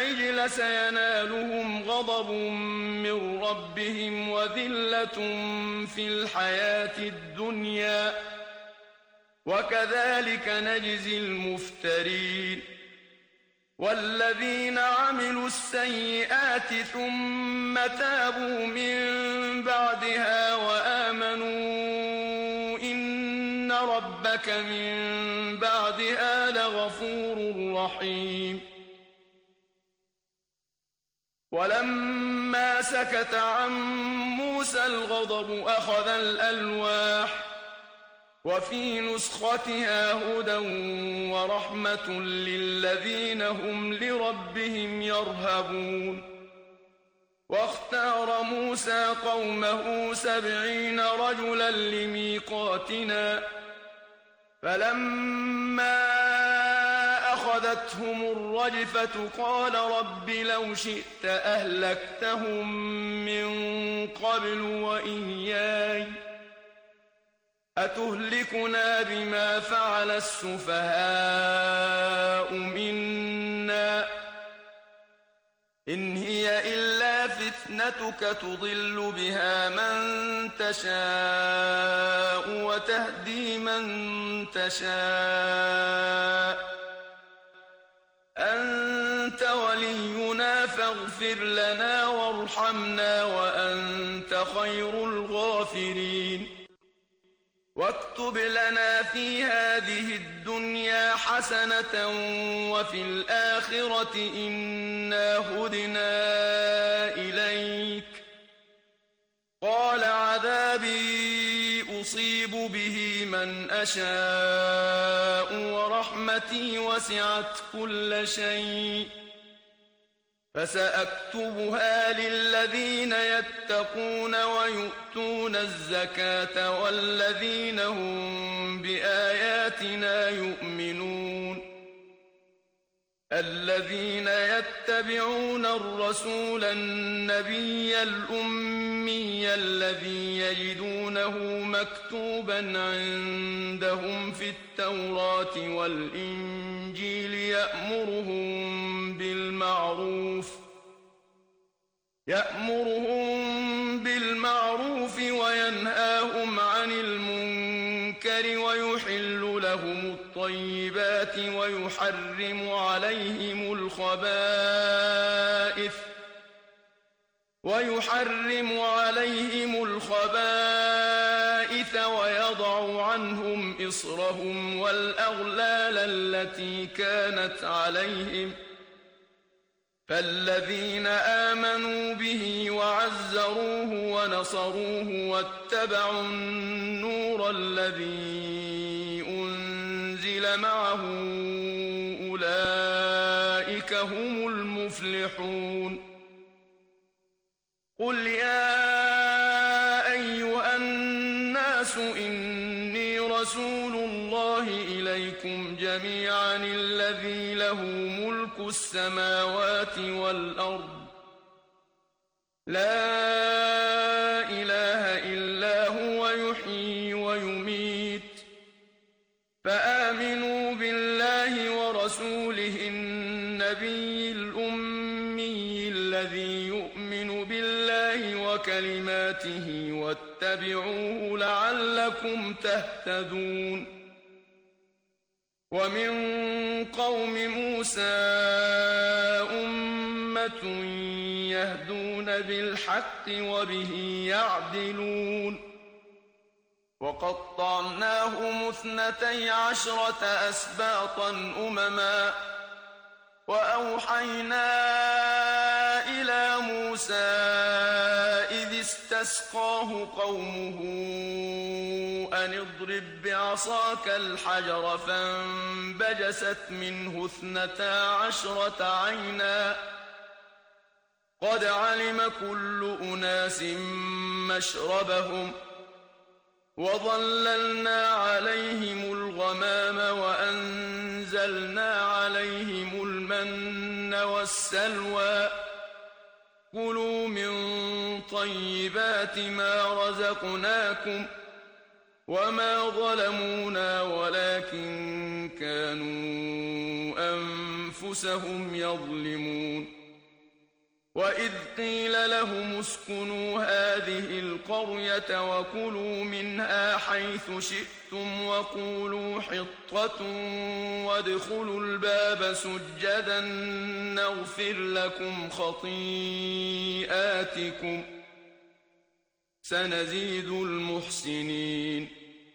العجل سينالهم غضب من ربهم وذلة في الحياة الدنيا وكذلك نجزي المفترين والذين عملوا السيئات ثم تابوا من بعدها وآمنوا إن ربك من بعدها لغفور رحيم ولما سكت عن موسى الغضب أخذ الألواح وفي نسختها هدى ورحمة للذين هم لربهم يرهبون واختار موسى قومه 70 رجلا لميقاتنا فلما أخذتهم الرجفة قال رب لو شئت أهلكتهم من قبل وإياي أتهلكنا بما فعل السفهاء منا إن هي إلا فتنتك تضل بها من تشاء وتهدي من تشاء أنت ولينا فاغفر لنا وارحمنا وأنت خير الغافرين واكتب لنا في هذه الدنيا حسنة وفي الآخرة إنا هدنا إليك قال عذابي أصيب به من أشاء ورحمتي وسعت كل شيء فسأكتبها للذين يتقون ويؤتون الزكاة والذين هم بآياتنا يؤمنون الذين يتبعون الرسول النبي الأمي الذي يجدونه مكتوبا عندهم في التوراة والإنجيل يأمرهم بالمعروف وينهاهم عن المنكر ويحل لهم الطيبات ويحرم عليهم الخبائث ويضع عنهم إصرهم والأغلال التي كانت عليهم فالذين آمنوا به وعزروه ونصروه واتبعوا النور الذي أنزل معه أولئك هم المفلحون قل يا أيها الناس إني رسول الله إليكم جميعا الذي له ملك السماوات والأرض لا إله إلا هو يحيي ويميت فآمنوا بالله ورسوله النبي الأمي الذي يؤمن بالله وكلماته واتبعوه لعلكم تهتدون ومن قوم موسى أمة يهدون بالحق وبه يعدلون وقطعناهم 12 أسباطا أمما وأوحينا إلى موسى إذ استسقاه قومه أن اضرب بعصاك الحجر فانبجست منه 12 عينا قد علم كل أناس مشربهم وظللنا عليهم الغمام وأنزلنا عليهم المن والسلوى كلوا من طيبات ما رزقناكم وما ظلمونا ولكن كانوا أنفسهم يظلمون وإذ قيل لهم اسكنوا هذه القرية وكلوا منها حيث شئتم وقولوا حطة وادخلوا الباب سجدا نغفر لكم خطيئاتكم سنزيد المحسنين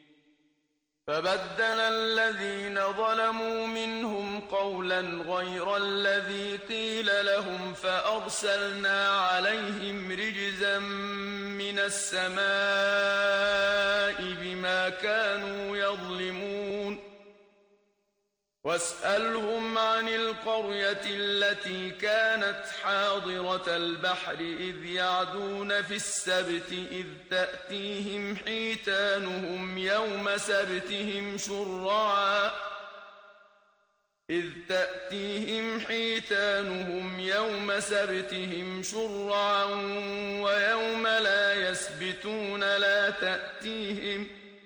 فبدل الذين ظلموا منهم قولا غير الذي قيل لهم فأرسلنا عليهم رجزا من السماء بما كانوا يظلمون واسألهم عن القرية التي كانت حاضرة البحر إذ يعدون في السبت إذ تأتيهم حيتانهم يوم سبتهم شرعا ويوم لا يسبتون لا تأتيهم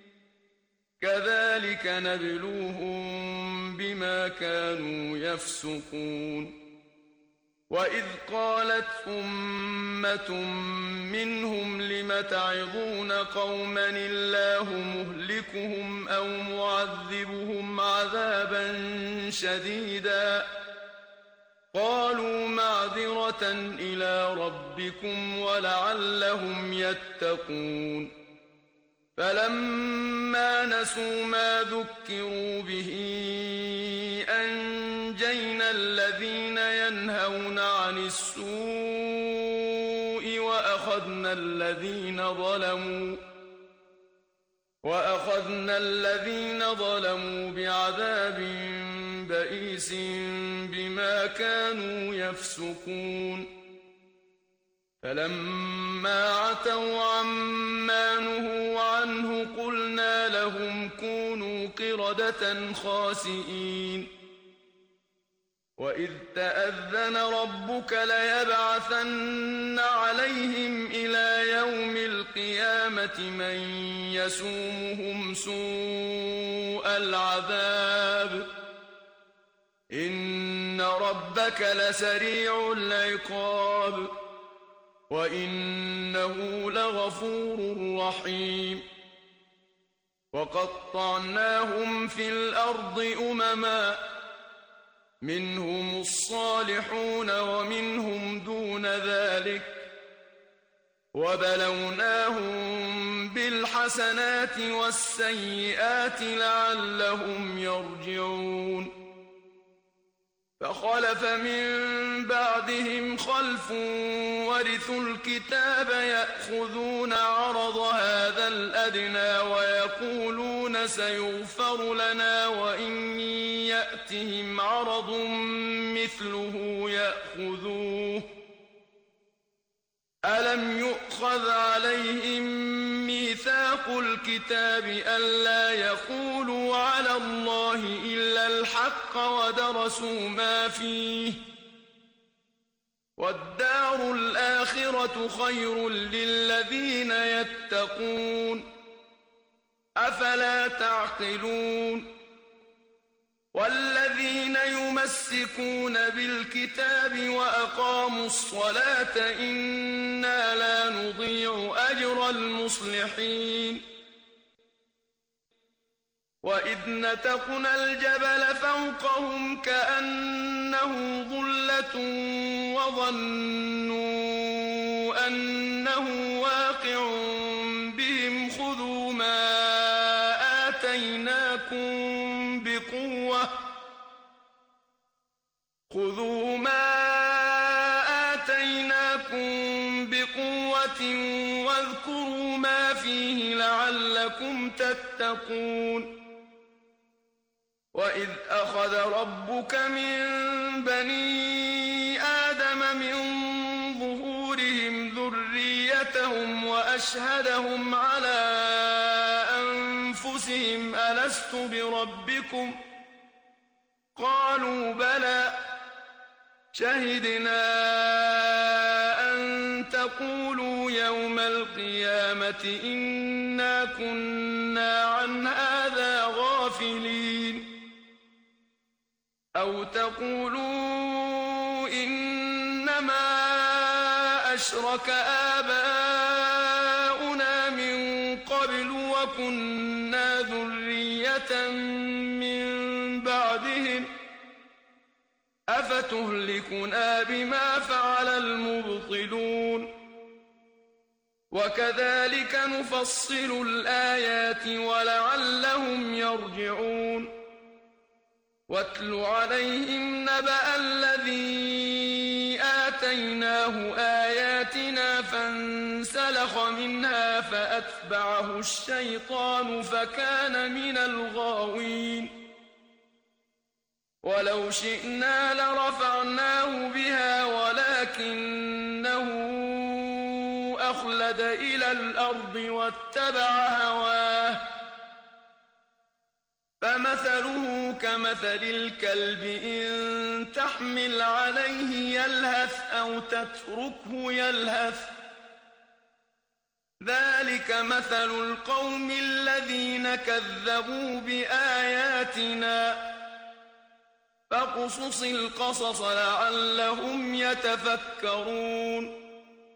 كذلك نبلوهم بما كانوا يفسقون وإذ قالت أمة منهم لم تعظون قوما الله مهلكهم أو معذبهم عذابا شديدا قالوا معذرة إلى ربكم ولعلهم يتقون فلما نسوا ما ذكروا به أنجينا الذين ينهون عن السوء وأخذنا الذين ظلموا بعذاب بئيس بما كانوا يفسقون فلما عتوا عما نهوا عنه قلنا لهم كونوا قردة خاسئين وإذ تأذن ربك ليبعثن عليهم إلى يوم القيامة من يسومهم سوء العذاب إن ربك لسريع العقاب وإنه لغفور رحيم وقطعناهم في الأرض أمما منهم الصالحون ومنهم دون ذلك وبلوناهم بالحسنات والسيئات لعلهم يرجعون فخلف من بعدهم خلف ورثوا الكتاب يأخذون عرض هذا الأدنى ويقولون سيغفر لنا وإن يأتهم عرض مثله يأخذوه ألم يؤخذ عليهم ميثاق الكتاب ألا يقولوا على الله إلا الحق ودرسوا ما فيه والدار الآخرة خير للذين يتقون أفلا تعقلون والذين يمسكون بالكتاب وأقاموا الصلاة إنا لا نضيع أجر المصلحين وإذ نتقنا الجبل فوقهم كأنه ظلة وظنوا أنه واقع بهم خذوا ما آتيناكم بقوة واذكروا ما فيه لعلكم تتقون وإذ أخذ ربك من بني آدم من ظهورهم ذريتهم وأشهدهم على أنفسهم ألست بربكم قالوا بلى شهدنا أن تقولوا يوم القيامة إنا كنا عن هذا غافلين أو تقولوا إنما أشرك آباؤنا من قبل وكنا ذرية من بعدهم أفتهلكنا بما فعل المبطلون وكذلك نفصل الآيات ولعلهم يرجعون واتل عليهم نبأ الذي آتيناه آياتنا فانسلخ منها فأتبعه الشيطان فكان من الغاوين ولو شئنا لرفعناه بها ولكنه أخلد إلى الأرض واتبع هواه فمثله كمثل الكلب إن تحمل عليه يلهث أو تتركه يلهث ذلك مثل القوم الذين كذبوا بآياتنا فاقصص القصص لعلهم يتفكرون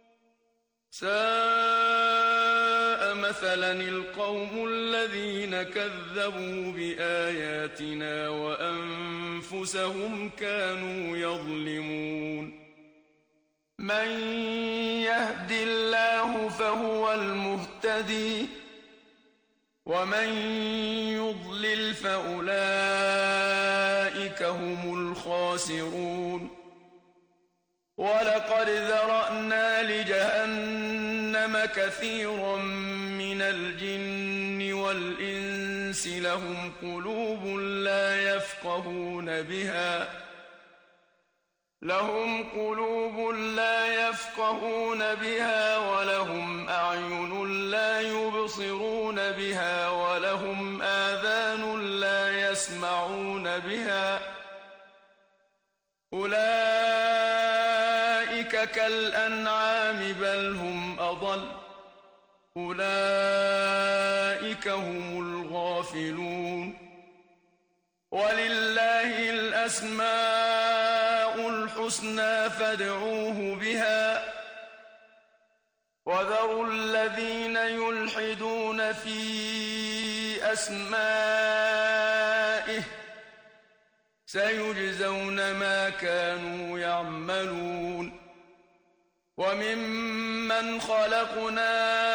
ساء مثلا القوم الذين كذبوا بآياتنا وأنفسهم كانوا يظلمون من يهد الله فهو المهتدي ومن يضلل فأولئك هم الخاسرون ولقد ذرأنا لجهنم كثيرا من الجن والإنس لهم قلوب لا يفقهون بها ولهم أعين لا يبصرون بها ولهم آذان لا يسمعون بها أولئك كالأنعام بل هم أضل أولئك هم الغافلون ولله الأسماء الحسنى فادعوه بها وذروا الذين يلحدون في أسمائه سيجزون ما كانوا يعملون وممن خلقنا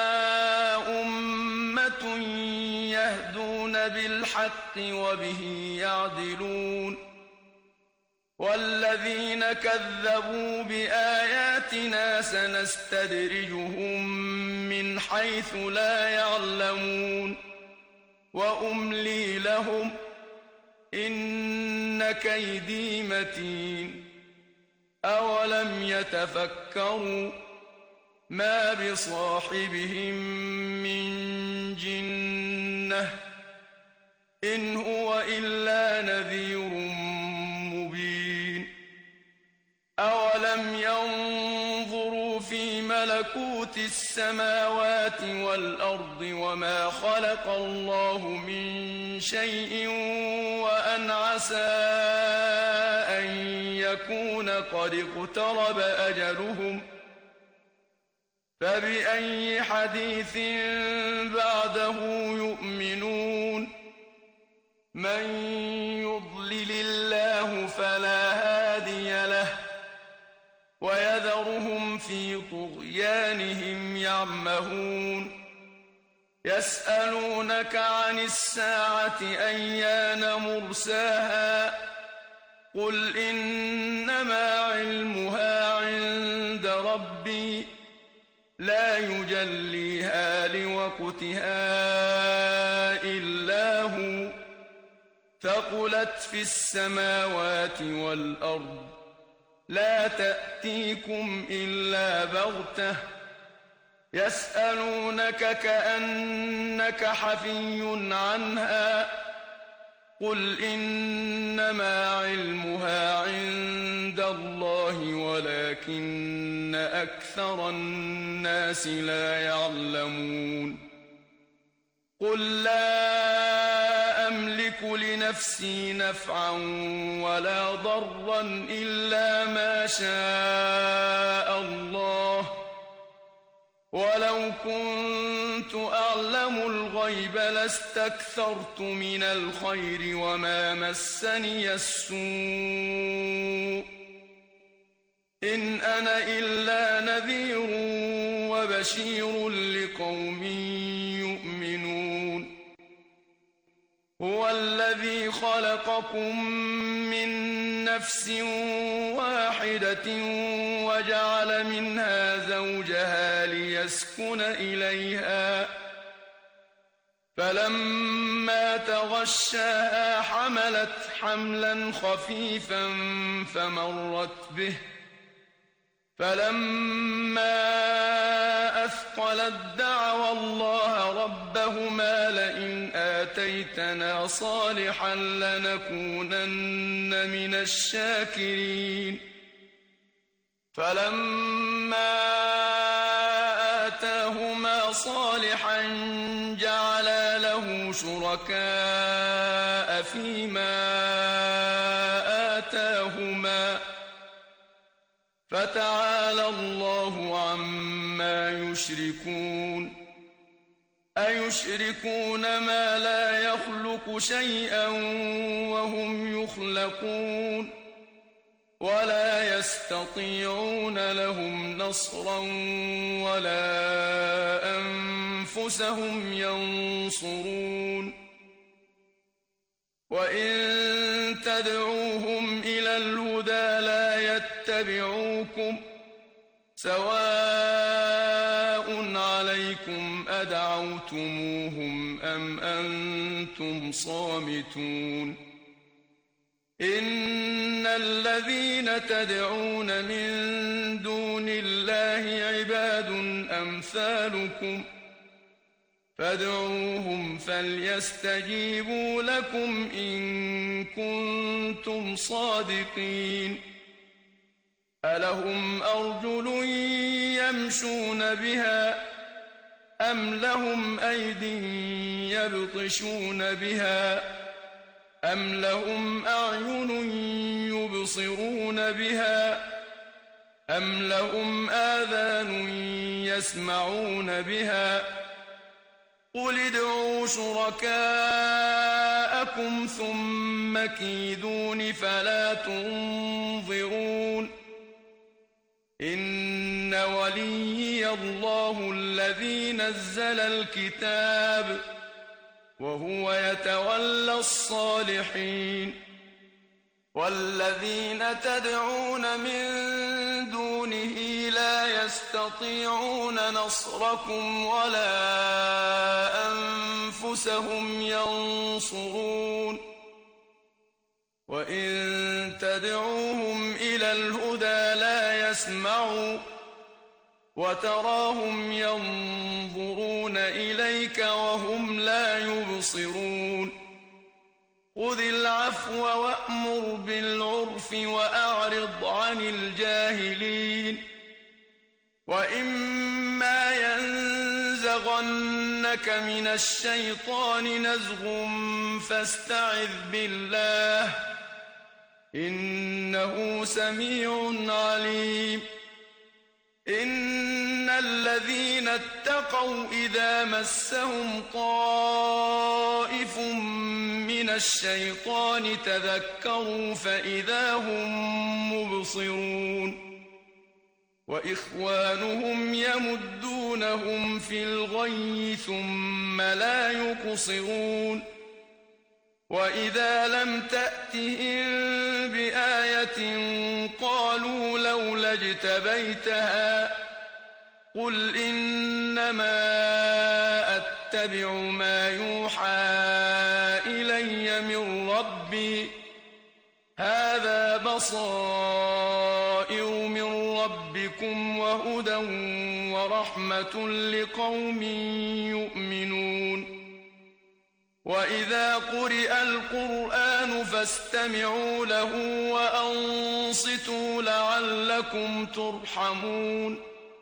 أمة يهدون بالحق وبه يعدلون والذين كذبوا بآياتنا سنستدرجهم من حيث لا يعلمون وأملي لهم إن كيدي متين أولم يتفكروا ما بصاحبهم من جنة إن هو إلا نذير مبين أولم ينظروا في ملكوت السماوات والأرض وما خلق الله من شيء وأن عسى أن يكون قد اقترب أجلهم فبأي حديث بعده يؤمنون من يضلل الله فلا هادي له ويذرهم في طغيانهم يعمهون يسألونك عن الساعة أيان مرساها قل إنما علمها عند ربي لا يجليها لوقتها إلا هو ثقلت في السماوات والأرض لا تأتيكم إلا بغتة يسألونك كأنك حفي عنها قل إنما علمها عند الله ولكن أكثر الناس لا يعلمون قل لا أملك لنفسي نفعا ولا ضرا إلا ما شاء الله ولو كنت أعلم الغيب لاستكثرت من الخير وما مسني السوء إن أنا إلا نذير وبشير لقوم يؤمنون هو الذي خلقكم من نفس واحدة وجعل منها زوجها ليسكن إليها فلما تغشاها حملت حملا خفيفا فمرت به فلما أثقلت دعوا الله ربهما لئن آتيتنا صالحا لنكونن من الشاكرين فلما آتاهما صالحا جعلا له شركاء فيما آتاهما فتعالى الله عما يشركون أيشركون ما لا يخلق شيئا وهم يخلقون ولا يستطيعون لهم نصرا ولا أنفسهم ينصرون وإن تدعوهم إلى الهدى لا يتبعوكم سواء عليكم أدعوتموهم أم أنتم صامتون إن الذين تدعون من دون الله عباد أمثالكم فادعوهم فليستجيبوا لكم إن كنتم صادقين ألهم أرجل يمشون بها أم لهم أيد يبطشون بها أم لهم أعين يبصرون بها أم لهم آذان يسمعون بها قل ادعوا شركاءكم ثم كيدون فلا تنظرون إن وليي الله الذي نزل الكتاب وهو يتولى الصالحين والذين تدعون من دونه لا يستطيعون نصركم ولا أنفسهم ينصرون وإن تدعوهم إلى الهدى لا يسمعوا وتراهم ينظرون إليك وهم لا يبصرون خذ العفو وأمر بالعرف وأعرض عن الجاهلين وإما ينزغنك من الشيطان نزغ فاستعذ بالله إنه سميع عليم إن الذين اتقوا إذا مسهم طائف من الشيطان تذكروا فإذا هم مبصرون وإخوانهم يمدونهم في الغي ثم لا يقصرون وإذا لم تأتهم بآية قالوا لولا اجتبيتها قل إنما أتبع ما يوحى إلي من ربي هذا بصائر من ربكم وهدى ورحمة لقوم يؤمنون وإذا قرئ القرآن فاستمعوا له وأنصتوا لعلكم ترحمون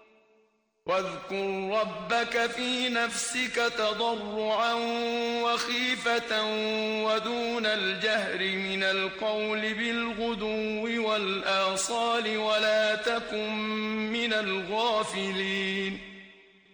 واذكر ربك في نفسك تضرعا وخيفة ودون الجهر من القول بالغدو والآصال ولا تكن من الغافلين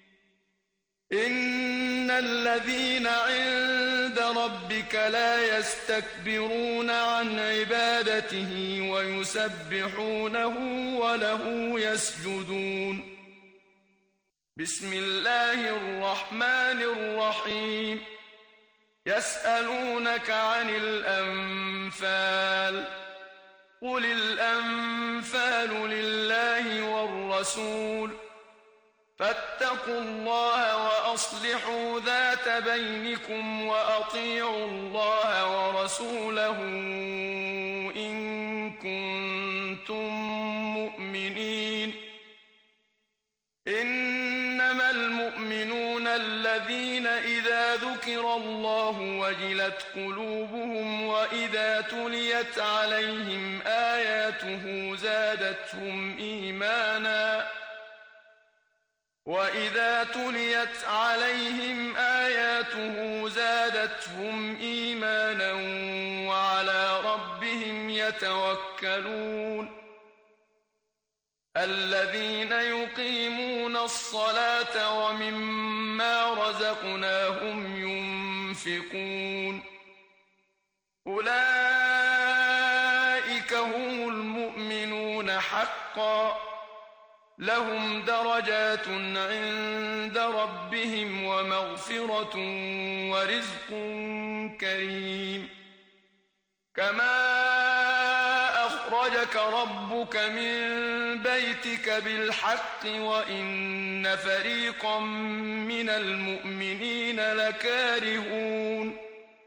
إن الذين عند ربك لا يستكبرون عن عبادته ويسبحونه وله يسجدون. بسم الله الرحمن الرحيم. يسألونك عن الأنفال قل الأنفال لله والرسول فاتقوا الله وأصلحوا ذات بينكم وأطيعوا الله ورسوله إن كنتم مؤمنين. إنما المؤمنون الذين إذا ذكر الله وجلت قلوبهم وإذا تليت عليهم آياته زادتهم إيمانا وعلى ربهم يتوكلون. الذين يقيمون الصلاة ومما رزقناهم ينفقون أولئك هم المؤمنون حقا لهم درجات عند ربهم ومغفرة ورزق كريم. كما أخرجك ربك من بيتك بالحق وإن فريقا من المؤمنين لكارهون.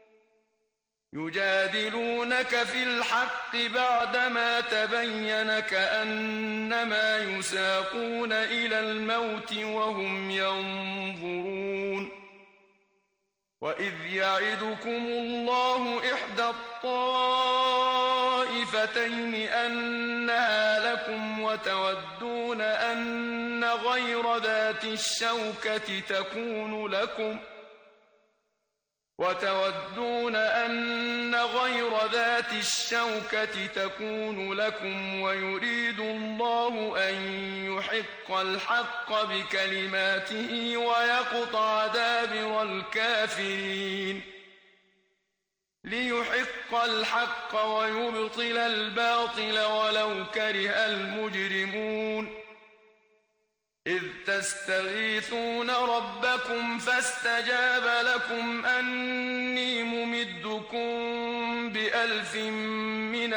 يجادلونك في الحق بعدما تبين كأنما يساقون إلى الموت وهم ينظرون. وإذ يعدكم الله إحدى الطائفتين أنها لكم وتودون أن غير ذات الشوكة تكون لكم ويريد الله أن يحق الحق بكلماته ويقطع دابر الكافرين. ليحق الحق ويبطل الباطل ولو كره المجرمون. إذ تستغيثون ربكم فاستجاب لكم أني ممدكم ب1000 من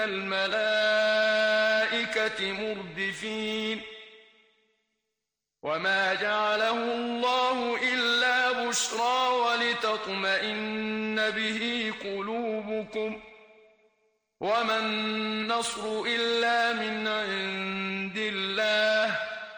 الملائكة مردفين. وما جعله الله إلا بشرى ولتطمئن به قلوبكم وما النصر إلا من عند الله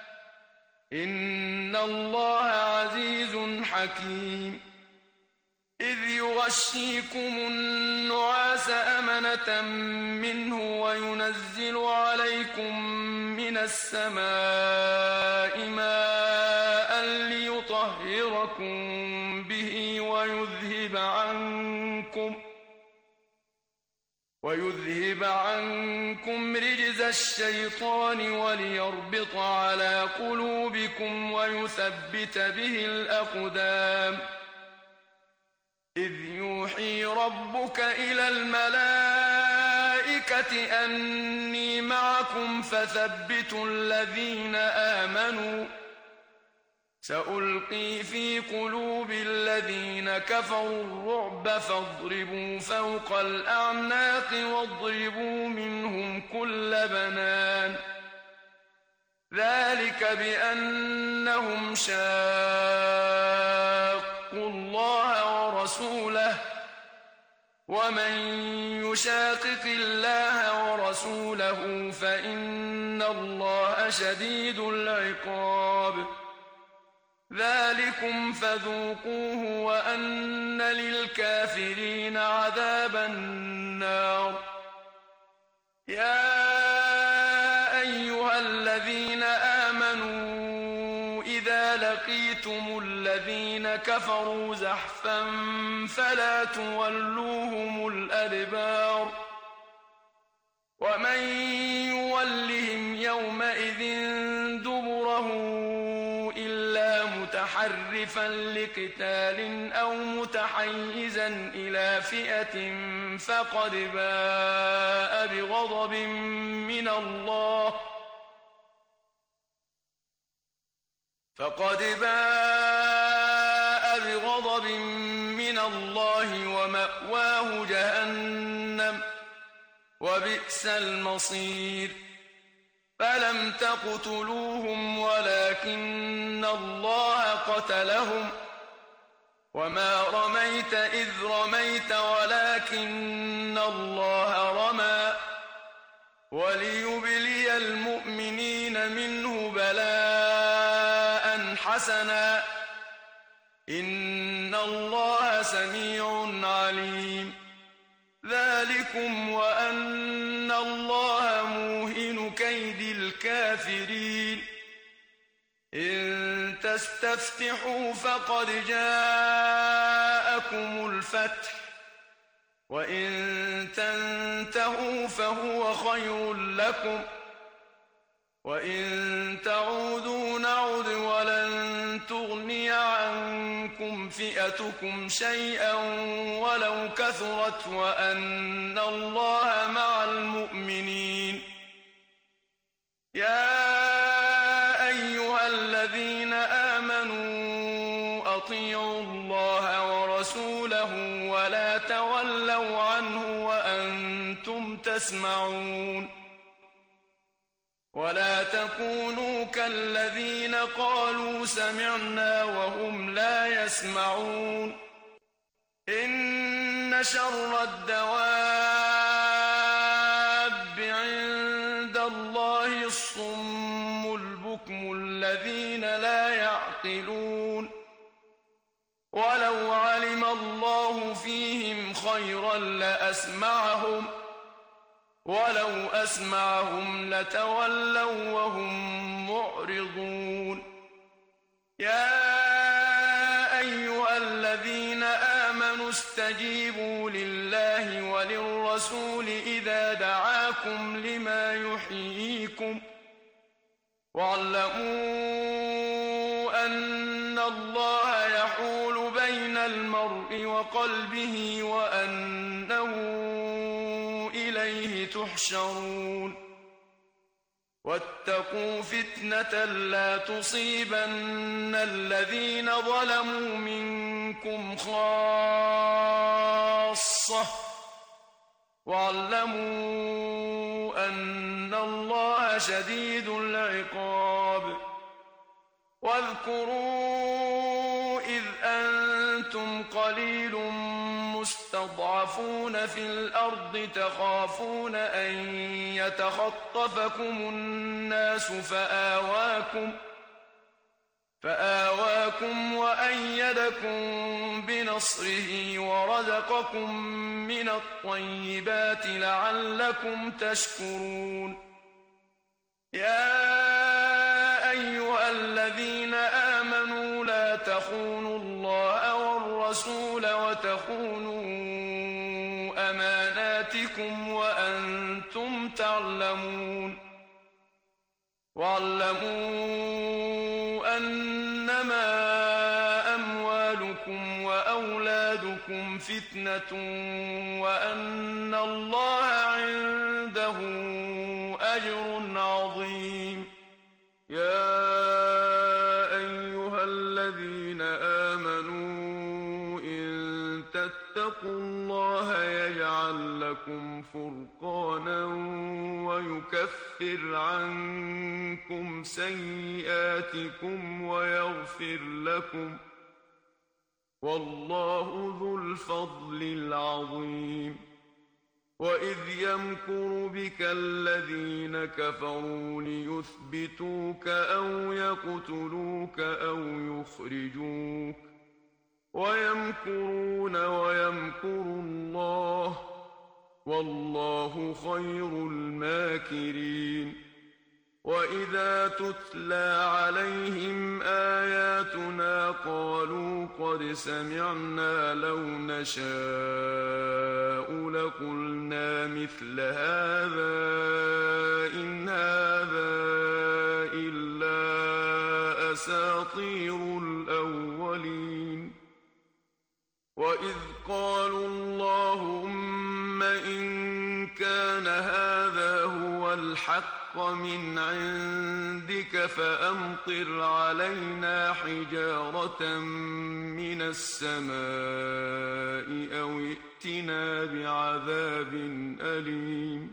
إن الله عزيز حكيم. إذ يغشيكم النعاس أمنة منه وينزل عليكم من السماء ماء ليطهركم به ويذهب عنكم رجز الشيطان وليربط على قلوبكم ويثبت به الأقدام. إذ يوحي ربك إلى الملائكة أني معكم فثبتوا الذين آمنوا سألقي في قلوب الذين كفروا الرعب فاضربوا فوق الأعناق واضربوا منهم كل بنان. ذلك بأنهم شاقوا الله ورسوله ومن يشاقق الله ورسوله فإن الله شديد العقاب. ذلكم فذوقوه وأن للكافرين عذاب النار. يا أيها الذين آمنوا إذا لقيتم الذين كفروا زحفا فلا تولوهم الأدبار ومن يولهم يومئذ دبره إلا متحرفا متحرفا لقتال أو متحيزا إلى فئة فقد باء بغضب من الله ومأواه جهنم وبئس المصير فلم تقتلوهم ولكن الله قتلهم وما رميت إذ رميت ولكن الله رمى وليبلي المؤمنين منه بلاء حسنا إن الله سميع عليم ذلكم وأن الله موهن كيد الكافرين إن تستفتحوا فقد جاءكم الفتح وإن تنتهوا فهو خير لكم وإن تعودوا نعد ولن تغني عنكم فئتكم شيئا ولو كثرت وأن الله مع المؤمنين يا أيها الذين آمنوا أطيعوا الله ورسوله ولا تولوا عنه وأنتم تسمعون ولا تكونوا كالذين قالوا سمعنا وهم لا يسمعون إن شر الدواب عند الله الصم البكم الذين لا يعقلون ولو علم الله فيهم خيرا لأسمعهم ولو أسمعهم لتولوا وهم معرضون يا أيها الذين آمنوا استجيبوا لله وللرسول إذا دعاكم لما يحييكم واعلموا أن الله يحول بين المرء وقلبه وأنه إليه تحشرون واتقوا فتنة لا تصيبن الذين ظلموا منكم خاصة واعلموا أن الله شديد العقاب واذكروا إذ أنتم قليل مستضعفون في الأرض تخافون أن يتخطفكم الناس فآواكم وأيدكم بنصره ورزقكم من الطيبات لعلكم تشكرون يا أيها الذين آمنوا لا تخونوا الله والرسول وتخونوا أماناتكم وأنتم تعلمون واعلموا أنما أموالكم وأولادكم فتنة وأن الله عنده أجر عظيم يا أيها الذين آمنوا إن تتقوا الله يجعل لكم فرقانا ويكفر عنكم سيئاتكم ويغفر لكم والله ذو الفضل العظيم وإذ يمكر بك الذين كفروا ليثبتوك أو يقتلوك أو يخرجوك ويمكرون ويمكر الله والله خير الماكرين وإذا تتلى عليهم آياتنا قالوا قد سمعنا لو نشاء لقلنا مثل هذا إن هذا إلا أساطير الأولين الحق من عندك فأمطر علينا حجارة من السماء أو ائتنا بعذاب أليم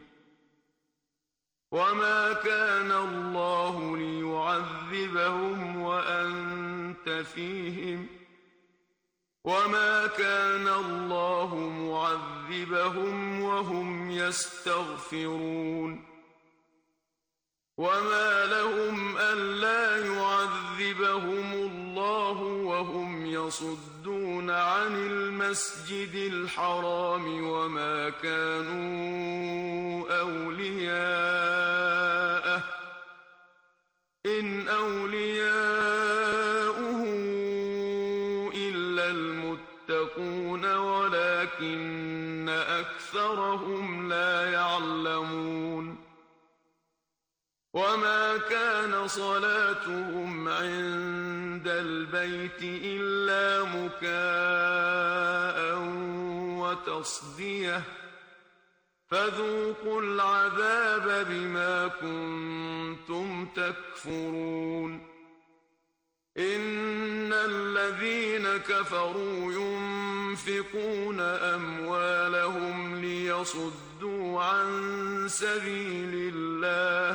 وما كان الله ليعذبهم وأنت فيهم وما كان الله معذبهم وهم يستغفرون وما لهم ألا يعذبهم الله وهم يصدون عن المسجد الحرام وما كانوا أولياءه إن أولياؤه إلا المتقون ولكن أكثرهم لا يعلمون وما كان صلاتهم عند البيت إلا مكاء وتصدية فذوقوا العذاب بما كنتم تكفرون إن الذين كفروا ينفقون أموالهم ليصدوا عن سبيل الله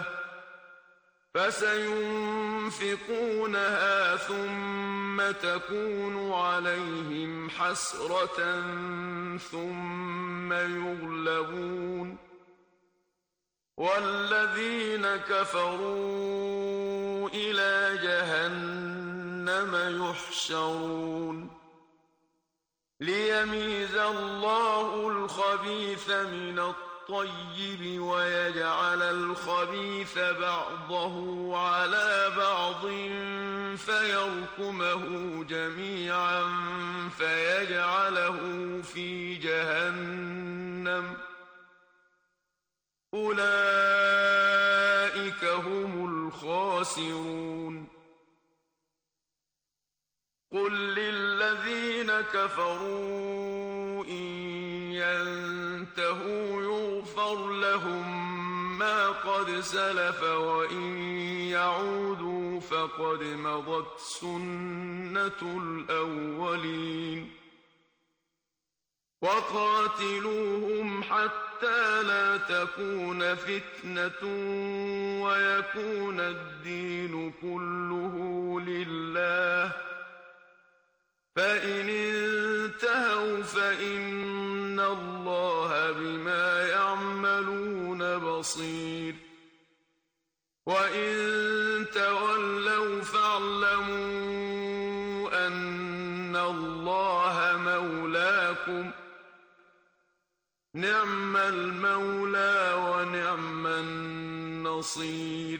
فسينفقونها ثم تكون عليهم حسرة ثم يغلبون والذين كفروا إلى جهنم يحشرون ليميز الله الخبيث من الطيب ويجعل الخبيث بعضه على بعض فيركمه جميعا فيجعله في جهنم أولئك هم الخاسرون قل للذين كفروا إن ينتهوا يغفر لهم ما قد سلف وإن يعودوا فقد مضت سنة الأولين وقاتلوهم حتى لا تكون فتنة ويكون الدين كله لله فإن انتهوا فإن الله بما يعملون بصير وإن تولوا فاعلموا أن الله مولاكم نعم المولى ونعم النصير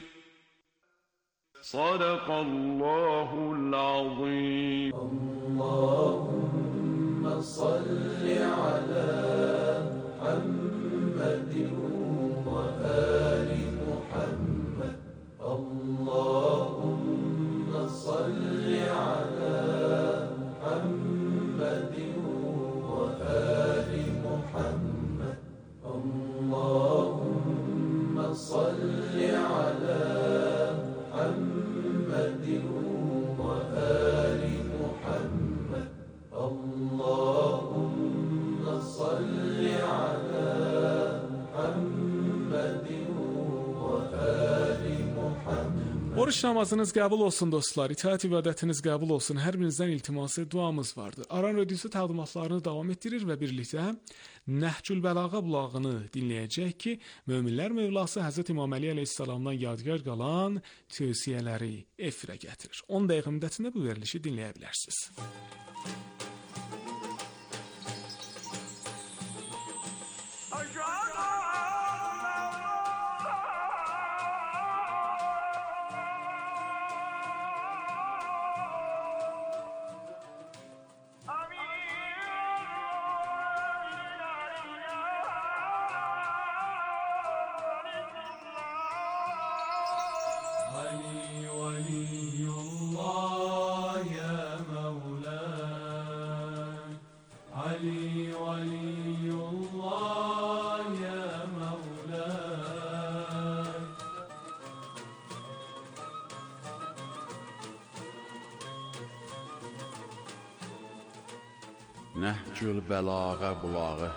صدق الله العظيم اللهم صل على محمد وآل محمد اللهم صل على محمد وآل محمد اللهم صل على محمد وآل محمد اللهم صل على محمد وآل محمد. Oruç namazınız qəbul olsun dostlar, itaat ibadətiniz qəbul olsun. Hər birinizdən iltiması, duamız vardır. Aran Radiosu təqdimatlarını davam etdirir və birlikdə Nəhcül Bəlağa bulağını dinləyəcək ki, möminlər Mövlası Həzrət İmam Əli əleyhissalamdan yadigar qalan tövsiyələri efirə gətirir. 10 dəqiqə müddətində bu verilişi dinləyə bilərsiniz. علي ولي الله يا مولاي Nəhcül bəlağa bulağı.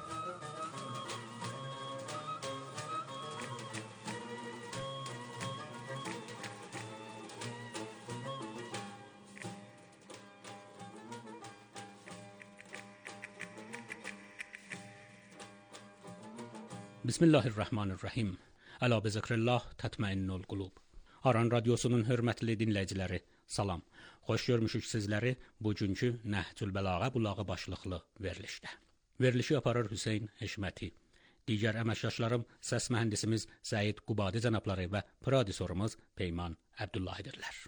Bismillahirrahmanirrahim. Əla bi zikrillah tətməinnul qulub. Aran radiosunun hörmətli dinləyiciləri, salam. Xoş görmüşük sizləri bugünkü Nəhcül Bəlağa bulağı başlıqlı verilişdə. Verilişi aparır Hüseyn Heşməti. Digər əməkdaşlarım səs mühəndisimiz Səid Qubadi cənabları və prodüserimiz Peyman Əbdullahidirlər.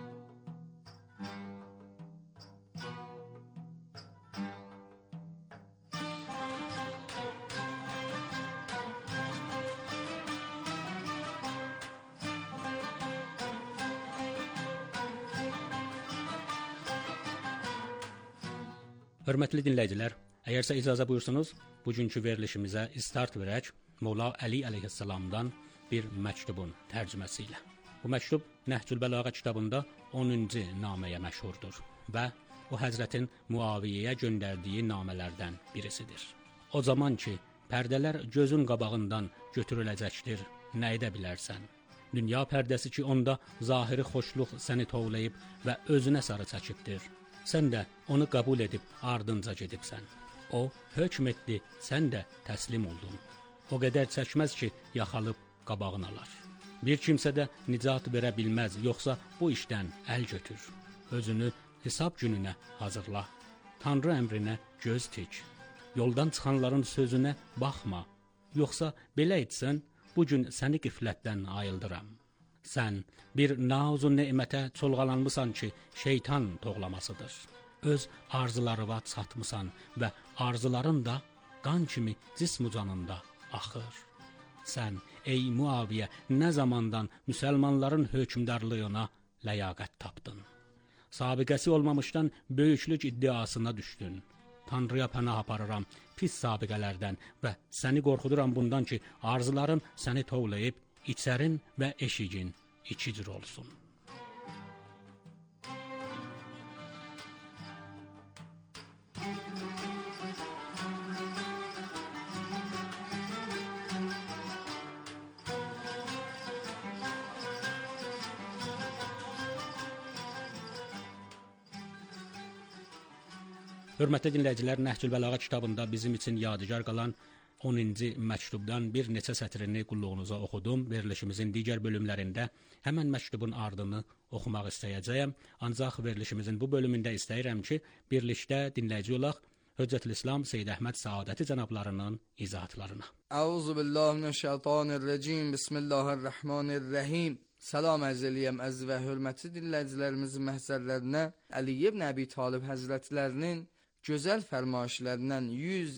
Hörmətli dinləyicilər, əgərsə icazə buyursunuz, bugünkü verilişimizə start verək Molla Əli əleyhissalamdan bir məktubun tərcüməsi ilə. Bu məktub Nəhcül Bəlağa kitabında 10-cu naməyə məşhurdur və o Həzrətin Muaviyyəyə göndərdiyi namələrdən birisidir. O zaman ki, pərdələr gözün qabağından götürüləcəkdir, nə edə bilərsən? Dünya pərdəsi ki, onda zahiri xoşluq səni tovlayıb və özünə sarı çəkibdir. Sən də onu qəbul edib ardınca gedibsən. O hökm etdi, sən də təslim oldun. O qədər çəkməz ki, yaxalıb qabağını alar. Bir kimsə də nicat verə bilməz, yoxsa bu işdən əl götür. Özünü hesab gününə hazırla. Tanrı əmrinə göz tik. Yoldan çıxanların sözünə baxma. Yoxsa belə etsən, bugün səni qiflətdən ayıldıram. Sən bir nazu nemətə çolğalanmısan ki, şeytan toğlamasıdır. Öz arzularına çatmısan və arzuların da qan kimi cism canında axır. Sən, ey Muaviyə, nə zamandan müsəlmanların hökmdarlığına ləyaqət tapdın? Sabiqəsi olmamışdan böyüklük iddiasına düşdün. Tanrıya pənah aparıram pis sabiqələrdən və səni qorxuduram bundan ki, arzuların səni tovlayıb, içərin və eşigin iki cür olsun. Hörmətli dinləyicilər, Nəhcül Bəlağa kitabında bizim üçün yadigar qalan 10-cu məktubdan bir neçə sətrini qulluğunuza oxudum. Verilişimizin digər bölümlərində həmən məktubun ardını oxumaq istəyəcəyəm. Ancaq verilişimizin bu bölümündə istəyirəm ki, birlikdə dinləyici olaq Höccətülislam Seyyid Əhməd Səadəti cənablarının izahatlarına. Əuzubillahimineşşeytanirracim. Bismillahirrahmanirrahim. Salam ərz eləyəm əziz və hörmətli dinləyicilərimizin məhzərlərinə. Əli ibn Əbi Talib həzrətlərinin gözəl fərmayişlərindən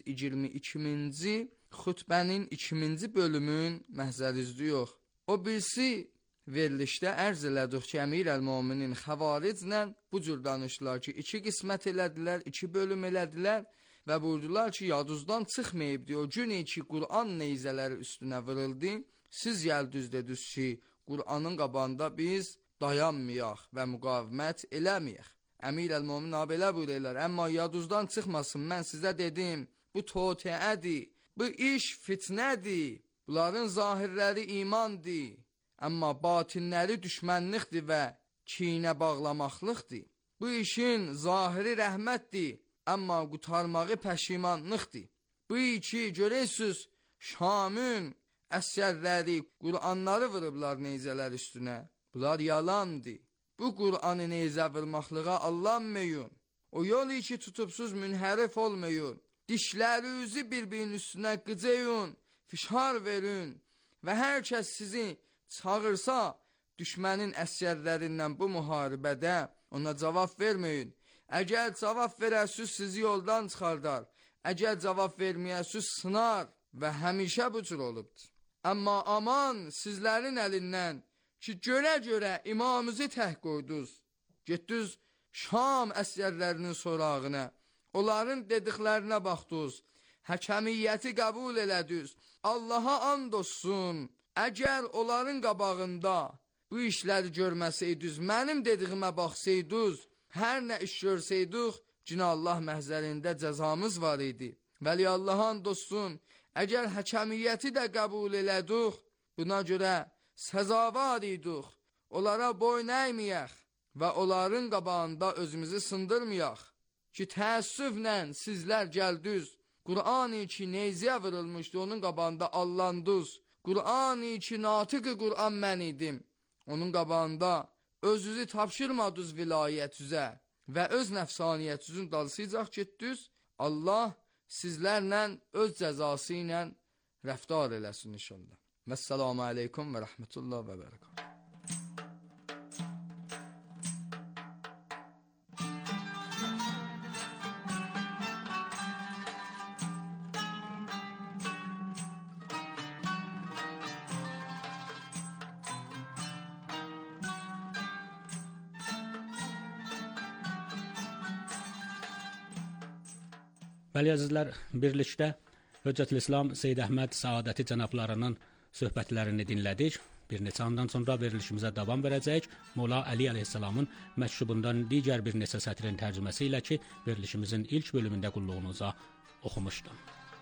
122-ci xutbənin 2-ci bölümün məhzərizdi yox. O birisi verilişdə ərz elədik ki, Əmir əl-Möminin xəvariclə bu cür danışdılar ki, 2 qismət elədilər, 2 bölüm elədilər və buyurdular ki, yadınızdan çıxmayıb diyor, o gün ki, Qur'an neyzələri üstünə vırıldı, siz gəldiniz dediniz ki, Qur'anın qabağında biz dayanmayaq və müqavimət eləməyək. Əmir əl-Mömin belə buyururlar, amma yadınızdan çıxmasın, mən sizə dedim, bu toteədir, bu iş fitnədir, bunların zahirləri imandır, amma batinləri düşmənlikdir və kinə bağlamaqlıqdır. Bu işin zahiri rəhmətdir, amma qutarmağı pəşimanlıqdır. Bu iki görərsiniz, Şamın əsərləri, Qur'anları vırıblar neyzələr üstünə, bunlar yalandır. Bu Qur'anı neyzə vurmaqlığa allanmayın. O yol ki tutubsuz münhərif olmayın. Dişlərinizi bir-birinin üstünə qıcayın, fişar verin və hər kəs sizi çağırsa, düşmənin əsgərlərindən bu müharibədə ona cavab verməyin. Əgər cavab verəsiz, sizi yoldan çıxardar. Əgər cavab verməyəsiz, sınar və həmişə bu cür olubdur. Amma aman sizlərin əlindən ki, görə imamımızı təh qoydunuz, getdiniz Şam əsgərlərinin sorağına, onların dediklərinə baxdınız, həkəmiyyəti qəbul elədiniz. Allaha and olsun, əgər onların qabağında bu işləri görməsəydiniz, mənim dediyimə baxsaydınız, hər nə iş görsəydik, Cina Allah məhzərində cəzamız var idi. Vəli Allah'ın dostun, əgər həkəmiyyəti də qəbul elədik, buna görə səzavar idik. Onlara boyun əyməyək və onların qabağında özümüzü sındırmayaq. Ki təəssüflə sizlər gəldiniz, Qur'an-ı ki neyziyə vurulmuşdu, onun qabağında allandınız. Qur'an-ı ki natiq-i Qur'an mən idim. Onun qabağında özünüzü tapşırmadınız vilayətüzə və öz nəfsaniyyətinizin dalısıyacaq getdiniz. Allah sizlərlə öz cəzası ilə rəftar eləsin inşallah. Vəssalamu aleykum və rəhmətullah və bərəkət. Bəli əzizlər, birlikdə Höccətülislam Seyyid Əhməd Səadəti cənablarının söhbətlərini dinlədik. Bir neçə andan sonra verilişimizə davam verəcəyik. Molla Əli əleyhissalamın məktubundan digər bir neçə sətrin tərcüməsi ilə ki, verilişimizin ilk bölümündə qulluğunuza oxumuşdum.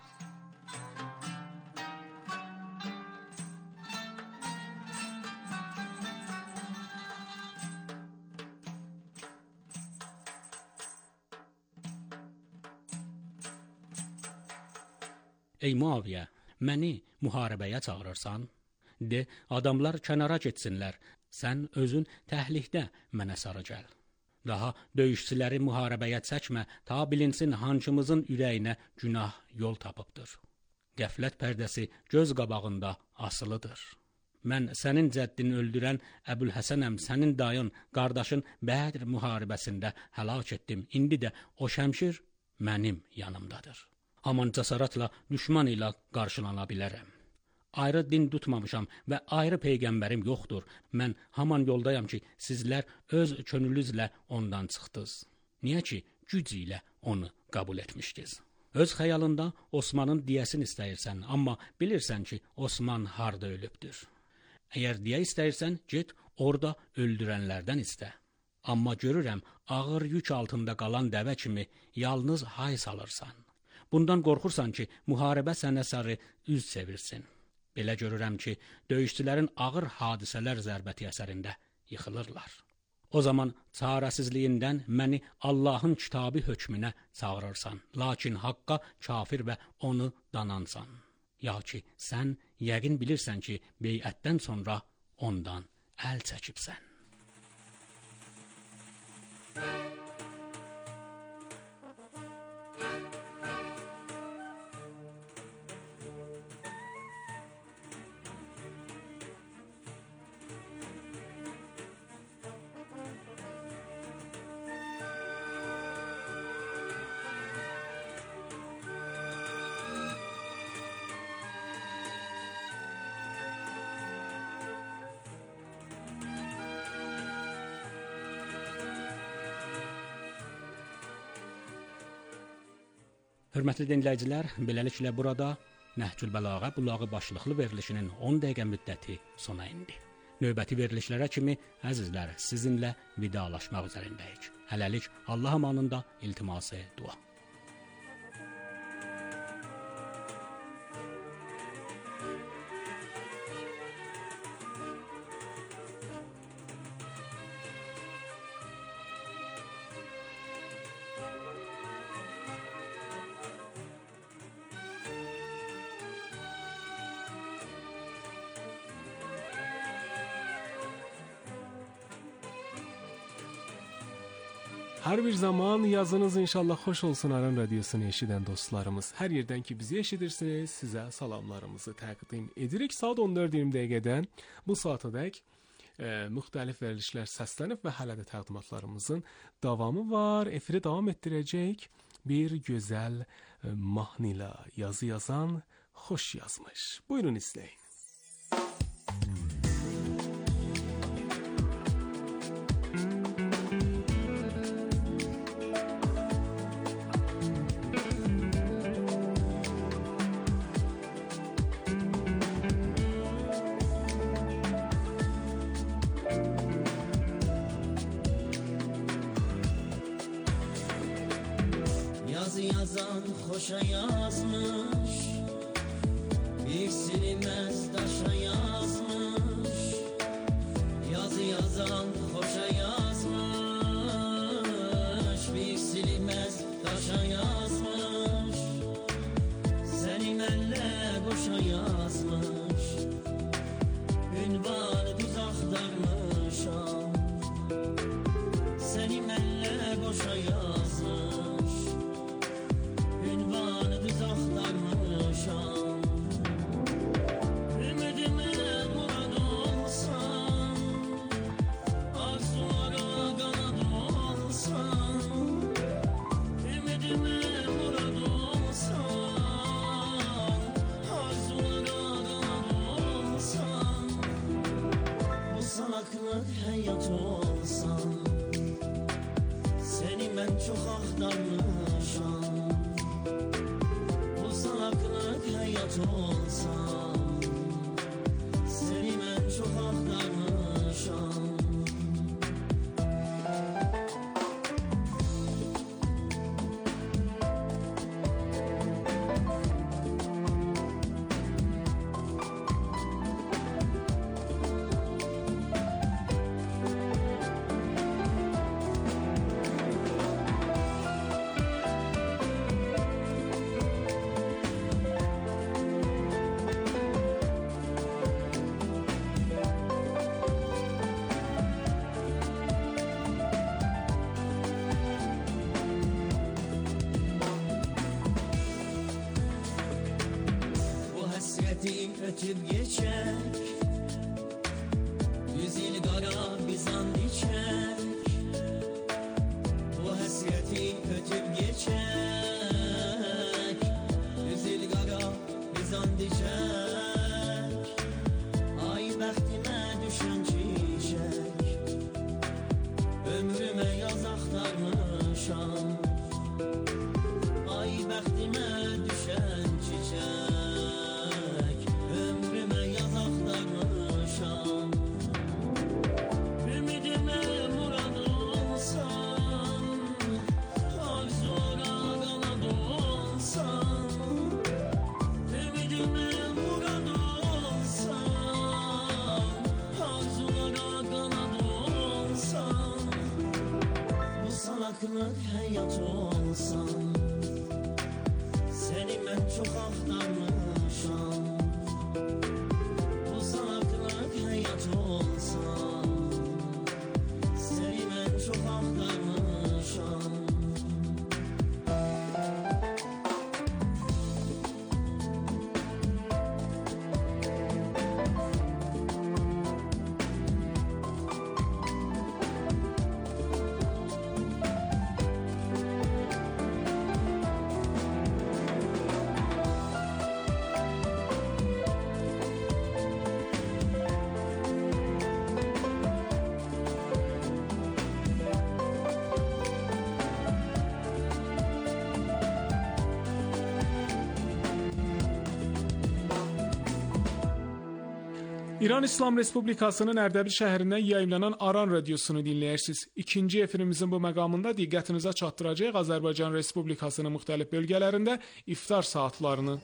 Ey Muaviyə, məni müharibəyə çağırırsan? De, adamlar kənara getsinlər, sən özün təhlikdə mənə sarı gəl. Daha döyüşçüləri müharibəyə çəkmə, ta bilinsin hancımızın ürəyinə günah yol tapıbdır. Qəflət pərdəsi göz qabağında asılıdır. Mən sənin cəddini öldürən Əbülhəsənəm, sənin dayın, qardaşın Bədr müharibəsində həlak etdim. İndi də o şəmşir mənim yanımdadır. Aman cəsarətlə düşman ilə qarşılana bilərəm. Ayrı din tutmamışam və ayrı peyğəmbərim yoxdur. Mən haman yoldayam ki, sizlər öz könlünüzlə ondan çıxdınız. Niyə ki, güc ilə onu qəbul etmişdiniz? Öz xəyalında Osmanın diyəsini istəyirsən, amma bilirsən ki, Osman harda ölübdür. Əgər diyə istəyirsən, get orada öldürənlərdən istə. Amma görürəm, ağır yük altında qalan dəvə kimi yalnız hay salırsan. Bundan qorxursan ki, müharibə sənə sarı üz çevirsin. Belə görürəm ki, döyüşçülərin ağır hadisələr zərbəti əsərində yıxılırlar. O zaman çarəsizliyindən məni Allahın kitabı hökmünə çağırırsan, lakin haqqa kafir və onu danansan. Ya ki, sən yəqin bilirsən ki, beyətdən sonra ondan əl çəkibsən. Hörmətli dinləyicilər, beləliklə burada Nəhcül Bəlağə Bulağı başlıqlı verilişinin 10 dəqiqə müddəti sona indi. Növbəti verilişlərə kimi əzizlər sizinlə vidalaşmaq üzərindəyik. Hələlik Allah amanında iltiması dua. Hər bir zaman yazınız inşallah xoş olsun Aran Radiosunu eşidən dostlarımız. Hər yerdən ki bizi eşidirsiniz, sizə salamlarımızı təqdim edirik. Saat 14:20 dəqiqədən bu saatadək müxtəlif verilişlər səslənib və hələ də təqdimatlarımızın davamı var. Efiri davam etdirəcək bir gözəl mahnıyla yazı yazan xoş yazmış. Buyurun izləyin. yazan xoşa yazmış, bir silinmez daşa yazmış. Yazı yazan xoşa yazmış, bir silinmez daşa yazmış. Seni mənlə qoşa yazmış, ünvanı düz axtarmışam. Seni mənlə qoşa yazmış, ünvanı düz axtarmışam. Ümidimə murad olsan, arzulara qanad olsan. Ümidimə murad olsan, arzulara qanad olsan. Bu salaqlıq həyat olsan, seni mən çox axtarmışam. Bu salaqlıq həyat olsan, seni mən çox axtarmışam. Hasretim ötüp geçer, 100 yıl qara bizan dikər. Bu hasretim ötüp geçer, 100 yıl qara bizan dikər. Ay bəxtimə düşən çiçək, ömrümə yaz axtarmışam. Ay bəxtimə düşən çiçək, ömrümə yaz axtarmışam. Ümidimə murad olsan, arzulara qanad olsan. Ümidimə murad olsan, arzulara qanad olsan. Bu salaqlıq həyat olsan, seni mən çox axtarmışam. Bu salaqlıq həyat olsan, seni mən çox axtarmışam. İran İslam Respublikasının Ərdəbil şəhərindən yayımlanan Aran radiosunu dinləyirsiniz. İkinci efirimizin bu məqamında diqqətinizə çatdıracağıq Azərbaycan Respublikasının müxtəlif bölgələrində iftar saatlarını.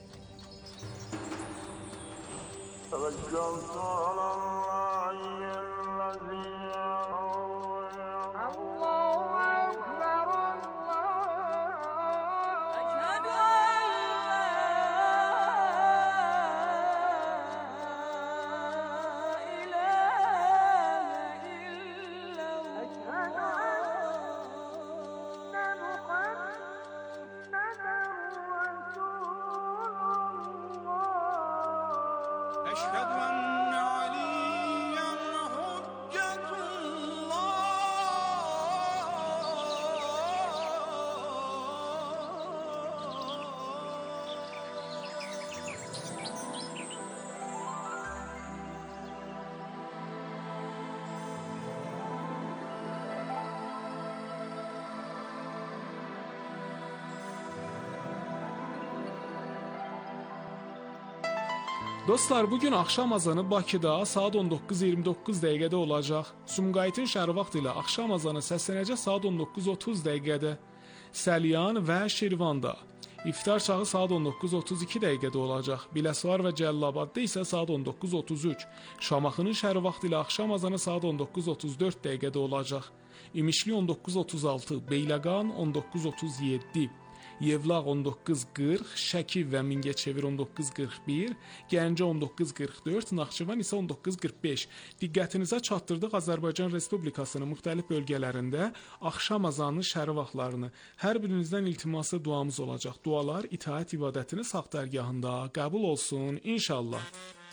Dostlar, bugün axşam azanı Bakıda saat 19:29 dəqiqədə olacaq. Sumqayıtın şəhər vaxtı ilə axşam azanı səslənəcək saat 19:30 dəqiqədə. Səlyan və Şirvanda İftar çağı saat 19:32 dəqiqədə olacaq. Biləsuvar və Cəlilabadda isə saat 19:33. Şamaxının şəhər vaxtı ilə axşam azanı saat 19:34 dəqiqədə olacaq. İmişli 19:36, Beyləqan 19:37, Yevlaq 19:40, Şəki və Mingəçevir 19:41, Gəncə 19:44, Naxçıvan isə 19:45. Diqqətinizə çatdırdıq Azərbaycan Respublikasının müxtəlif bölgələrində axşam azanı şəhər vaxtlarını. Hər birinizdən iltiması duamız olacaq. Dualar itaət ibadətini sağ dərgahında qəbul olsun inşallah.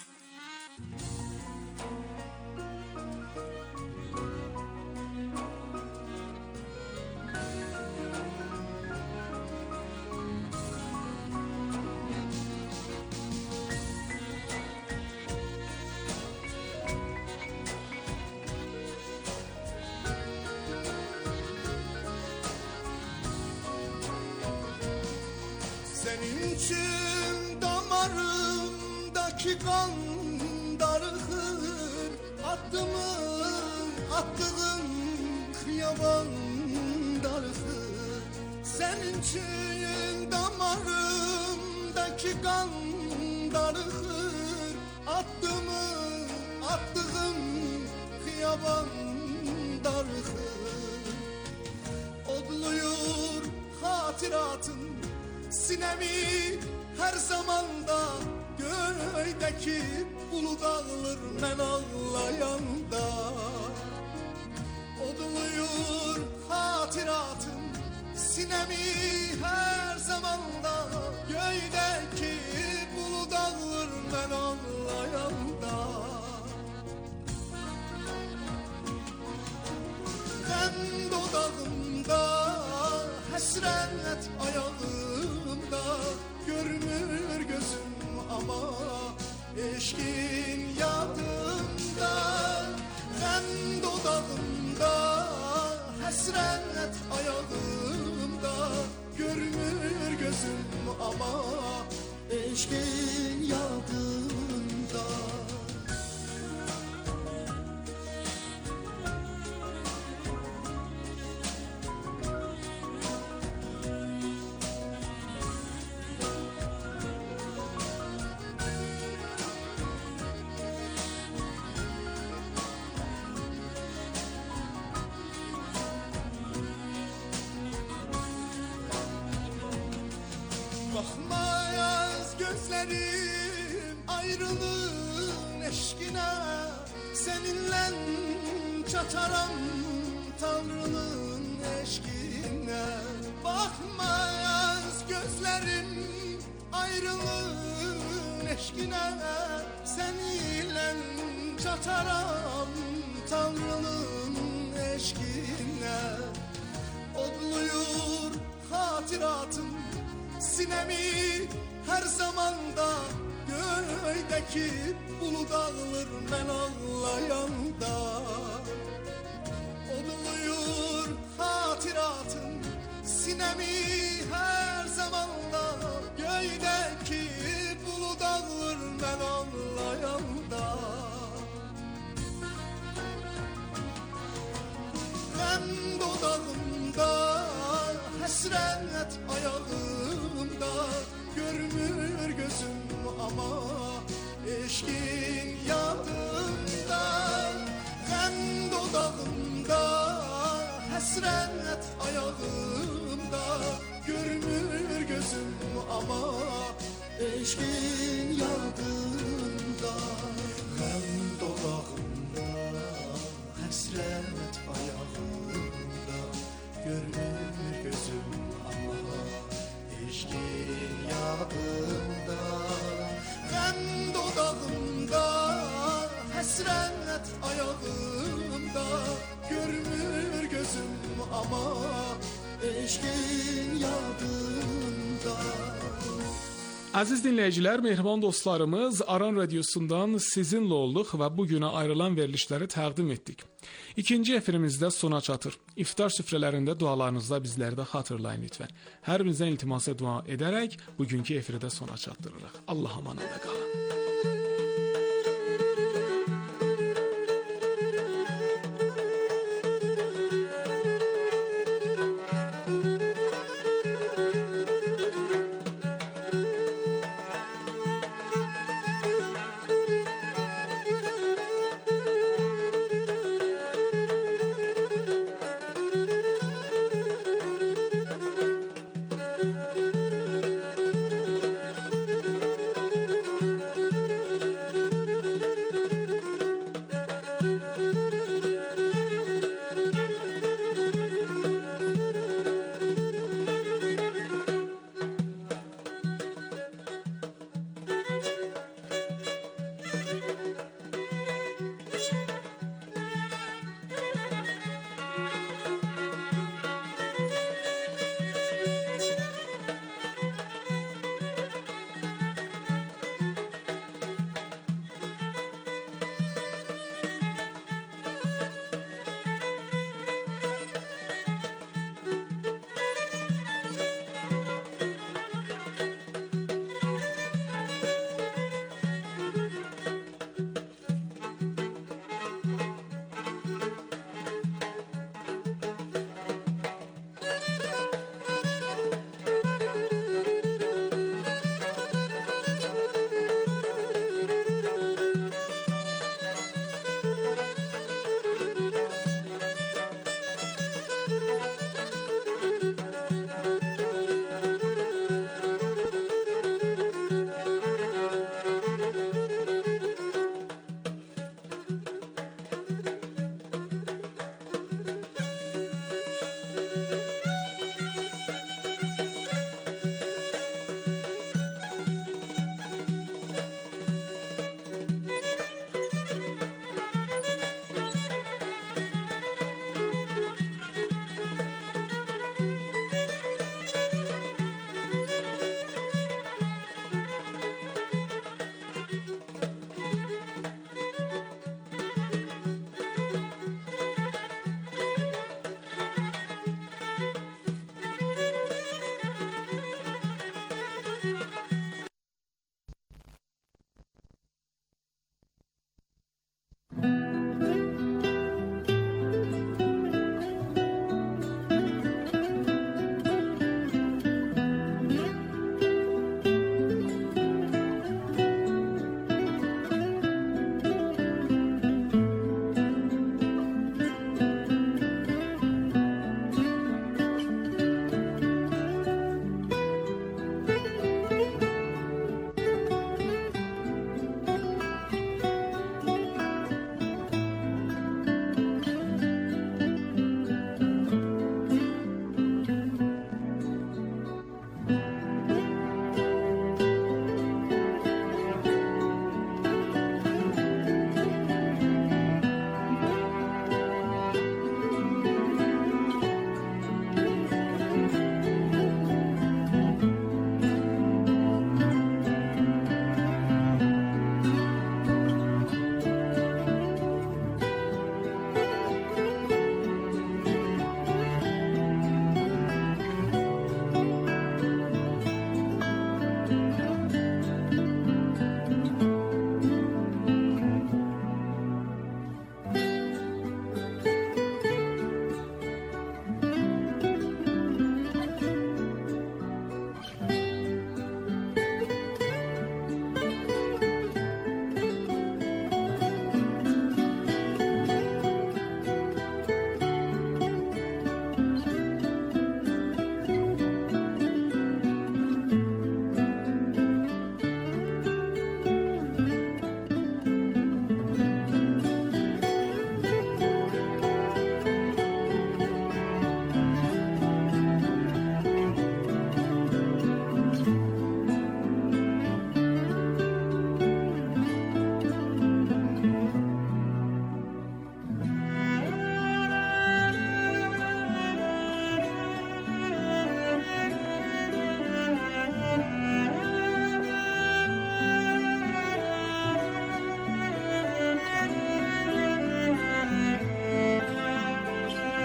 Senin için damarımdaki kan darıkır, adımı attığım kıyaban darıkır. Senin için damarımdaki kan darıkır, adımı attığım kıyaban darıkır. Odluyur hatıratın sinemi her zamanda, göğdeki bulut ağlar men ağlayanda. Odluyur hatıratım sinemi her zamanda, göğdeki bulut ağlar men ağlayanda. Hem dodağımda hasret ayağımda, görmür gözüm ama eşkin yadımda. Hem dodağımda hasret ayağımda, görmür gözüm ama eşkin yadımda. Bakmayaz gözlerim ayrılığın eşkine, seninle çataram Tanrı'nın eşkine. Bakmayaz gözlerim ayrılığın eşkine, seninle çataram Tanrı'nın eşkine. Odluyur hatıratım sinemi her zamanda, göğdeki bulut ağlar men ağlayanda. Odluyur hatıratım sinemi her zamanda, göğdeki bulut ağlar men ağlayanda. Hem dodağımda hasret ayağımda, görmür gözüm ama eşkin yadımda. Hem dodağımda hasret ayağımda, görmür gözüm ama eşkin yadımda. Hem dodağımda hasret ayağımda, görmür gözüm ama eşkin yadımda. Hem dodağımda hasret ayağımda, görmür gözüm ama eşkin yadımda. Əziz dinləyicilər, mehriban dostlarımız, Aran Radiosundan sizinlə olduq və bu günə ayrılan verilişləri təqdim etdik. İkinci efirimizdə sona çatır. İftar süfrələrində dualarınızda bizləri də xatırlayın lütfən. Hər birinizdən iltimasa dua edərək bugünkü efirdə sona çatdırırıq. Allah amanında qalın.